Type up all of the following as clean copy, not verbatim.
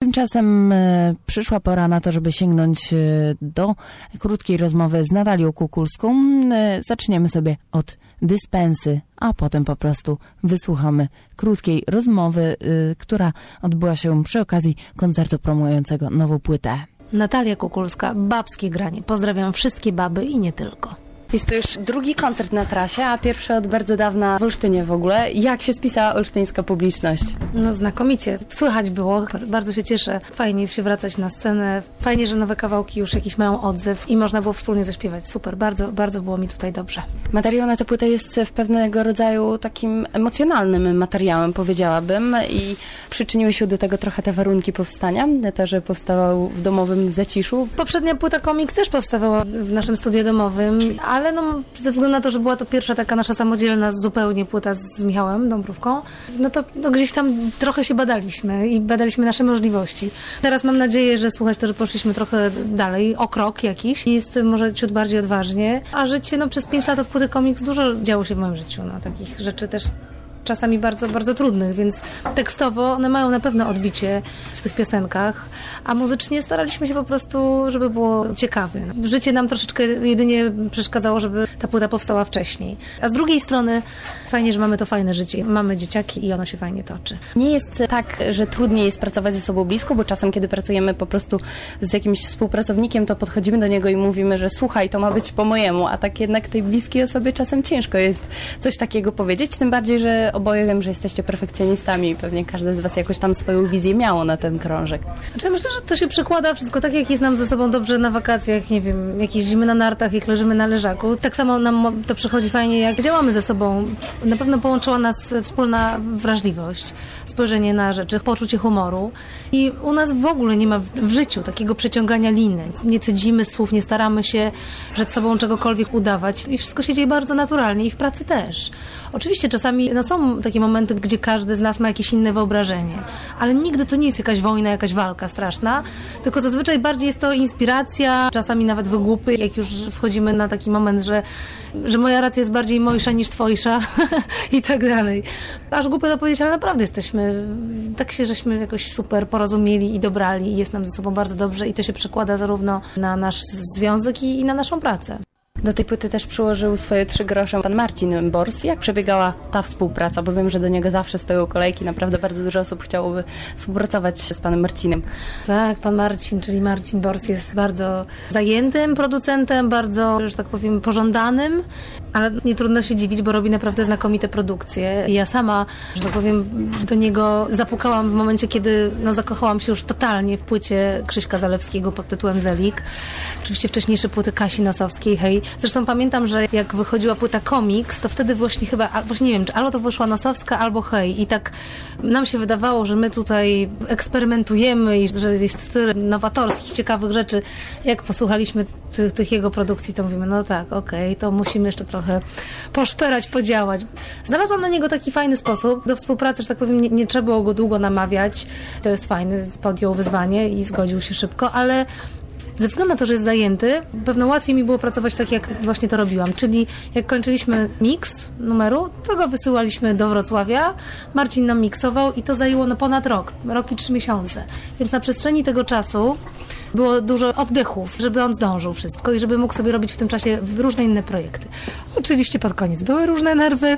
Tymczasem przyszła pora na to, żeby sięgnąć do krótkiej rozmowy z Natalią Kukulską. Zaczniemy sobie od dyspensy, a potem po prostu wysłuchamy krótkiej rozmowy, która odbyła się przy okazji koncertu promującego nową płytę. Natalia Kukulska, Babskie Granie. Pozdrawiam wszystkie baby i nie tylko. Jest to już drugi koncert na trasie, a pierwszy od bardzo dawna w Olsztynie w ogóle. Jak się spisała olsztyńska publiczność? No znakomicie. Słychać było. Bardzo się cieszę. Fajnie jest się wracać na scenę. Fajnie, że nowe kawałki już jakiś mają odzew i można było wspólnie zaśpiewać. Super. Bardzo, bardzo było mi tutaj dobrze. Materiał na tę płytę jest w pewnego rodzaju takim emocjonalnym materiałem, powiedziałabym, i przyczyniły się do tego trochę te warunki powstania, to, że powstawał w domowym zaciszu. Poprzednia płyta Komiks też powstawała w naszym studiu domowym, ale no, ze względu na to, że była to pierwsza taka nasza samodzielna zupełnie płyta z Michałem Dąbrówką, no to gdzieś tam trochę się badaliśmy i badaliśmy nasze możliwości. Teraz mam nadzieję, że słuchać to, że poszliśmy trochę dalej, o krok jakiś i jest może ciut bardziej odważnie, a życie, no przez 5 lat od płyty Komiks dużo działo się w moim życiu, no takich rzeczy też czasami bardzo, bardzo trudnych, więc tekstowo one mają na pewno odbicie w tych piosenkach, a muzycznie staraliśmy się po prostu, żeby było ciekawe. Życie nam troszeczkę jedynie przeszkadzało, żeby ta płyta powstała wcześniej. A z drugiej strony fajnie, że mamy to fajne życie. Mamy dzieciaki i ono się fajnie toczy. Nie jest tak, że trudniej jest pracować ze sobą blisko, bo czasem, kiedy pracujemy po prostu z jakimś współpracownikiem, to podchodzimy do niego i mówimy, że słuchaj, to ma być po mojemu, a tak jednak tej bliskiej osobie czasem ciężko jest coś takiego powiedzieć, tym bardziej, że oboje wiem, że jesteście perfekcjonistami i pewnie każdy z was jakoś tam swoją wizję miało na ten krążek. Znaczy, myślę, że to się przekłada wszystko tak, jak jest nam ze sobą dobrze na wakacjach, nie wiem, jak jeździmy na nartach, jak leżymy na leżaku. Tak samo nam to przychodzi fajnie, jak działamy ze sobą. Na pewno połączyła nas wspólna wrażliwość, spojrzenie na rzeczy, poczucie humoru. I u nas w ogóle nie ma w życiu takiego przeciągania liny. Nie cedzimy słów, nie staramy się przed sobą czegokolwiek udawać. I wszystko się dzieje bardzo naturalnie i w pracy też. Oczywiście czasami są takie momenty, gdzie każdy z nas ma jakieś inne wyobrażenie, ale nigdy to nie jest jakaś wojna, jakaś walka straszna, tylko zazwyczaj bardziej jest to inspiracja, czasami nawet wygłupy, jak już wchodzimy na taki moment, że moja racja jest bardziej mojsza niż twojsza i tak dalej. Aż głupio to powiedzieć, ale naprawdę jesteśmy, tak się żeśmy jakoś super porozumieli i dobrali i jest nam ze sobą bardzo dobrze i to się przekłada zarówno na nasz związek i na naszą pracę. Do tej płyty też przyłożył swoje 3 grosze pan Marcin Bors. Jak przebiegała ta współpraca? Bo wiem, że do niego zawsze stoją kolejki. Naprawdę bardzo dużo osób chciałoby współpracować z panem Marcinem. Tak, pan Marcin, czyli Marcin Bors jest bardzo zajętym producentem, bardzo, że tak powiem, pożądanym, ale nie trudno się dziwić, bo robi naprawdę znakomite produkcje. Ja sama, że tak powiem, do niego zapukałam w momencie, kiedy zakochałam się już totalnie w płycie Krzyśka Zalewskiego pod tytułem Zelik. Oczywiście wcześniejsze płyty Kasi Nosowskiej, hej. Zresztą pamiętam, że jak wychodziła płyta Komiks, to wtedy właśnie nie wiem, czy albo to wyszła Nosowska, albo hej. I tak nam się wydawało, że my tutaj eksperymentujemy i że jest tyle nowatorskich, ciekawych rzeczy. Jak posłuchaliśmy tych jego produkcji, to mówimy, no tak, okej, to musimy jeszcze trochę poszperać, podziałać. Znalazłam na niego taki fajny sposób do współpracy, że tak powiem, nie trzeba było go długo namawiać. To jest fajne, podjął wyzwanie i zgodził się szybko, ale ze względu na to, że jest zajęty, pewno łatwiej mi było pracować tak, jak właśnie to robiłam. Czyli jak kończyliśmy miks numeru, to go wysyłaliśmy do Wrocławia, Marcin nam miksował i to zajęło ponad rok i 3 miesiące. Więc na przestrzeni tego czasu było dużo oddechów, żeby on zdążył wszystko i żeby mógł sobie robić w tym czasie różne inne projekty. Oczywiście pod koniec były różne nerwy.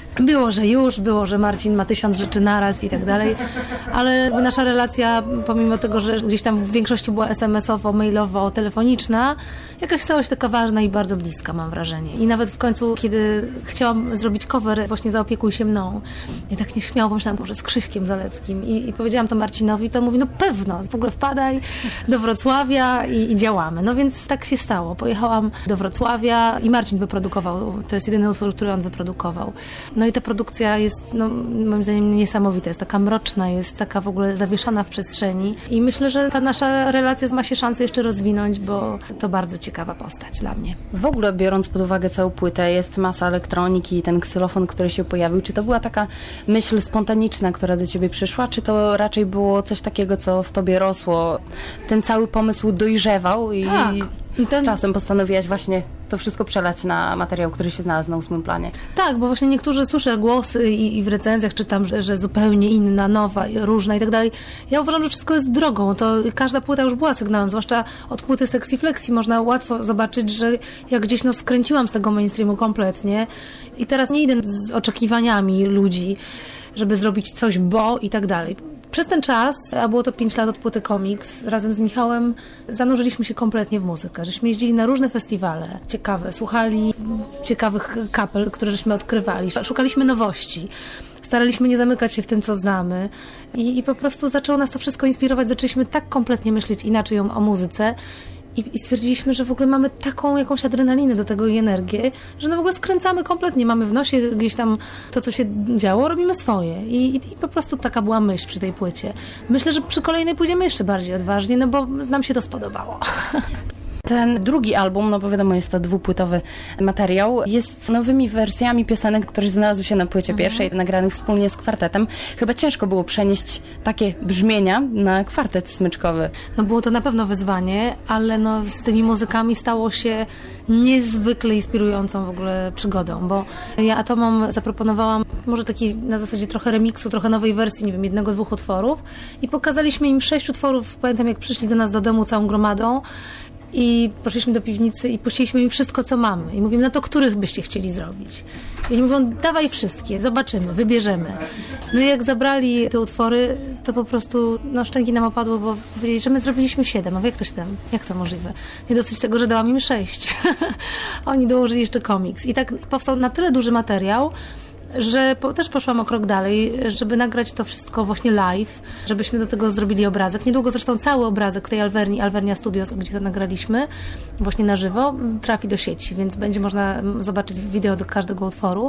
Było, że Marcin ma 1000 rzeczy naraz i tak dalej, ale nasza relacja, pomimo tego, że gdzieś tam w większości była SMS-owo, mailowo, telefoniczna, jakaś stała się taka ważna i bardzo bliska, mam wrażenie. I nawet w końcu, kiedy chciałam zrobić cover właśnie Zaopiekuj się mną, i tak nieśmiało pomyślałam, może z Krzyśkiem Zalewskim i powiedziałam to Marcinowi, to mówi, no pewno, w ogóle wpadaj do Wrocławia i działamy. No więc tak się stało. Pojechałam do Wrocławia i Marcin wyprodukował, to jest jedyny utwór, który on wyprodukował. No i ta produkcja jest, moim zdaniem, niesamowita. Jest taka mroczna, jest taka w ogóle zawieszona w przestrzeni. I myślę, że ta nasza relacja ma się szansę jeszcze rozwinąć, bo to bardzo ciekawa postać dla mnie. W ogóle, biorąc pod uwagę całą płytę, jest masa elektroniki i ten ksylofon, który się pojawił. Czy to była taka myśl spontaniczna, która do ciebie przyszła? Czy to raczej było coś takiego, co w tobie rosło? Ten cały pomysł dojrzewał i z czasem postanowiłaś właśnie to wszystko przelać na materiał, który się znalazł na 8. planie. Tak, bo właśnie niektórzy słyszę głosy i w recenzjach czytam, że zupełnie inna, nowa, różna i tak dalej. Ja uważam, że wszystko jest drogą. To każda płyta już była sygnałem, zwłaszcza od płyty Sexy Flexi można łatwo zobaczyć, że ja gdzieś skręciłam z tego mainstreamu kompletnie i teraz nie idę z oczekiwaniami ludzi, żeby zrobić coś, bo i tak dalej. Przez ten czas, a było to 5 lat od płyty Komiks, razem z Michałem zanurzyliśmy się kompletnie w muzykę. Żeśmy jeździli na różne festiwale ciekawe, słuchali ciekawych kapel, które żeśmy odkrywali, szukaliśmy nowości. Staraliśmy nie zamykać się w tym, co znamy i po prostu zaczęło nas to wszystko inspirować. Zaczęliśmy tak kompletnie myśleć inaczej o muzyce i stwierdziliśmy, że w ogóle mamy taką jakąś adrenalinę do tego i energię, że w ogóle skręcamy kompletnie. Mamy w nosie gdzieś tam to, co się działo, robimy swoje. I po prostu taka była myśl przy tej płycie. Myślę, że przy kolejnej pójdziemy jeszcze bardziej odważnie, no bo nam się to spodobało. Ten drugi album, no bo wiadomo, jest to 2-płytowy materiał, jest nowymi wersjami piosenek, które znalazły się na płycie pierwszej, nagranych wspólnie z kwartetem. Chyba ciężko było przenieść takie brzmienia na kwartet smyczkowy. No było to na pewno wyzwanie, ale z tymi muzykami stało się niezwykle inspirującą w ogóle przygodą, bo ja Atomom zaproponowałam może taki na zasadzie trochę remiksu, trochę nowej wersji, nie wiem, 1-2 utworów i pokazaliśmy im 6 utworów, pamiętam jak przyszli do nas do domu całą gromadą i poszliśmy do piwnicy i puściliśmy im wszystko, co mamy. I mówimy, no to których byście chcieli zrobić? I oni mówią, dawaj wszystkie, zobaczymy, wybierzemy. No i jak zabrali te utwory, to po prostu szczęki nam opadło, bo powiedzieli, że my zrobiliśmy 7. A jak to 7? Jak to możliwe? Nie dosyć tego, że dałam im 6. Oni dołożyli jeszcze Komiks. I tak powstał na tyle duży materiał, że też poszłam o krok dalej, żeby nagrać to wszystko właśnie live, żebyśmy do tego zrobili obrazek. Niedługo zresztą cały obrazek w tej Alvernia Studios, gdzie to nagraliśmy, właśnie na żywo, trafi do sieci, więc będzie można zobaczyć wideo do każdego utworu.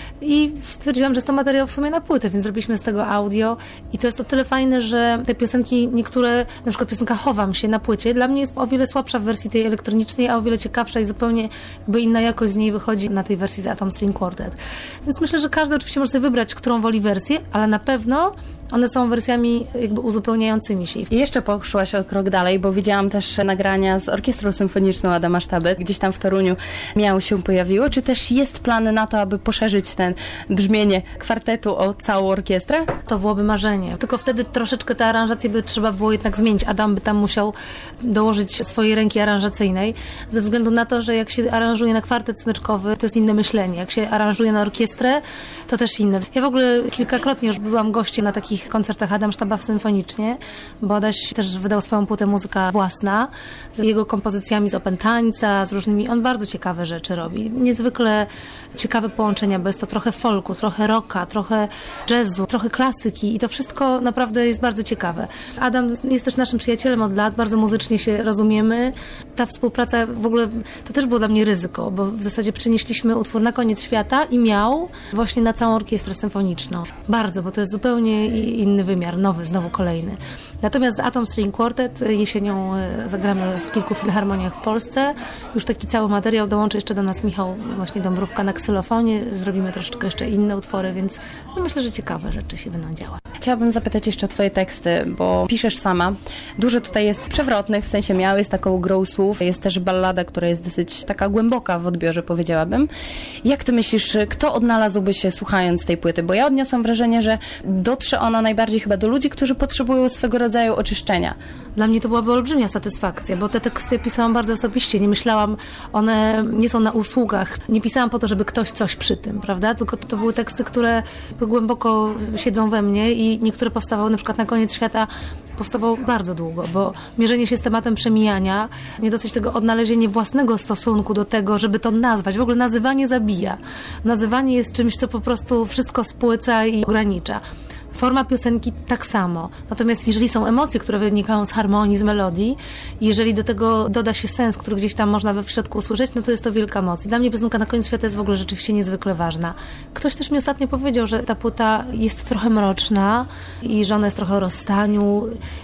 I stwierdziłam, że jest to materiał w sumie na płytę, więc zrobiliśmy z tego audio i to jest o tyle fajne, że te piosenki, niektóre, na przykład piosenka Chowam się na płycie, dla mnie jest o wiele słabsza w wersji tej elektronicznej, a o wiele ciekawsza i zupełnie inna jakość z niej wychodzi na tej wersji z Atom String Quartet. Więc myślę, że każdy oczywiście może sobie wybrać, którą woli wersję, ale na pewno one są wersjami uzupełniającymi się. I jeszcze poszłaś o krok dalej, bo widziałam też nagrania z Orkiestrą Symfoniczną Adama Sztaby. Gdzieś tam w Toruniu się pojawiło. Czy też jest plan na to, aby poszerzyć ten brzmienie kwartetu o całą orkiestrę? To byłoby marzenie. Tylko wtedy troszeczkę te aranżacje by trzeba było jednak zmienić. Adam by tam musiał dołożyć swojej ręki aranżacyjnej, ze względu na to, że jak się aranżuje na kwartet smyczkowy, to jest inne myślenie. Jak się aranżuje na orkiestrę, to też inne. Ja w ogóle kilkakrotnie już byłam gościem na takich koncertach Adam Sztaba symfonicznie, bo Adaś też wydał swoją płytę Muzyka Własna z jego kompozycjami z opętańca, z różnymi. On bardzo ciekawe rzeczy robi. Niezwykle ciekawe połączenia, bo jest to trochę folku, trochę rocka, trochę jazzu, trochę klasyki i to wszystko naprawdę jest bardzo ciekawe. Adam jest też naszym przyjacielem od lat, bardzo muzycznie się rozumiemy. Ta współpraca w ogóle, to też było dla mnie ryzyko, bo w zasadzie przenieśliśmy utwór Na koniec świata i miał właśnie na całą orkiestrę symfoniczną. Bardzo, bo to jest zupełnie inny wymiar, nowy, znowu kolejny. Natomiast Atom String Quartet jesienią zagramy w kilku filharmoniach w Polsce. Już taki cały materiał dołączy jeszcze do nas Michał właśnie Dąbrówka na ksylofonie. Zrobimy troszeczkę jeszcze inne utwory, więc myślę, że ciekawe rzeczy się będą działać. Chciałabym zapytać jeszcze o twoje teksty, bo piszesz sama. Dużo tutaj jest przewrotnych, w sensie jest taką grą słów. Jest też ballada, która jest dosyć taka głęboka w odbiorze, powiedziałabym. Jak ty myślisz, kto odnalazłby się słuchając tej płyty? Bo ja odniosłam wrażenie, że dotrze ona najbardziej chyba do ludzi, którzy potrzebują swego rodzaju oczyszczenia. Dla mnie to byłaby olbrzymia satysfakcja, bo te teksty pisałam bardzo osobiście. Nie myślałam, one nie są na usługach. Nie pisałam po to, żeby ktoś coś przy tym, prawda? Tylko to były teksty, które głęboko siedzą we mnie i niektóre powstawały na przykład Na koniec świata powstawało bardzo długo, bo mierzenie się z tematem przemijania, nie dosyć tego odnalezienie własnego stosunku do tego, żeby to nazwać. W ogóle nazywanie zabija. Nazywanie jest czymś, co po prostu wszystko spłyca i ogranicza. Forma piosenki tak samo. Natomiast jeżeli są emocje, które wynikają z harmonii, z melodii, jeżeli do tego doda się sens, który gdzieś tam można w środku usłyszeć, no to jest to wielka moc. I dla mnie piosenka Na koniec świata jest w ogóle rzeczywiście niezwykle ważna. Ktoś też mi ostatnio powiedział, że ta płyta jest trochę mroczna i że ona jest trochę o rozstaniu.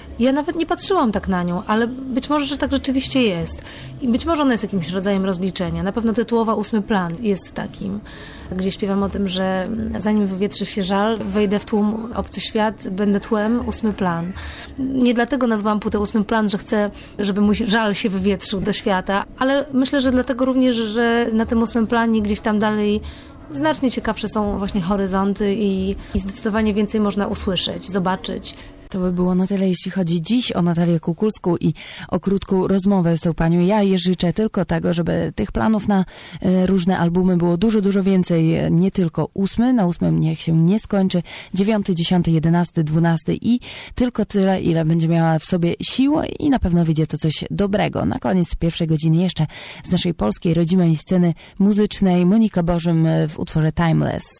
Ja nawet nie patrzyłam tak na nią, ale być może, że tak rzeczywiście jest. I być może ona jest jakimś rodzajem rozliczenia. Na pewno tytułowa 8 plan jest takim, gdzie śpiewam o tym, że zanim wywietrzy się żal, wejdę w tłum, obcy świat, będę tłem, 8 plan. Nie dlatego nazwałam płytę 8 plan, że chcę, żeby mój żal się wywietrzył do świata, ale myślę, że dlatego również, że na tym 8 planie gdzieś tam dalej znacznie ciekawsze są właśnie horyzonty i zdecydowanie więcej można usłyszeć, zobaczyć. To by było na tyle, jeśli chodzi dziś o Natalię Kukulską i o krótką rozmowę z tą panią. Ja jej życzę tylko tego, żeby tych planów na różne albumy było dużo, dużo więcej. Nie tylko 8, na 8 niech się nie skończy, 9, 10, 11, 12 i tylko tyle, ile będzie miała w sobie siłę i na pewno wyjdzie to coś dobrego. Na koniec pierwszej godziny jeszcze z naszej polskiej rodzimej sceny muzycznej Monika Bożym w utworze Timeless.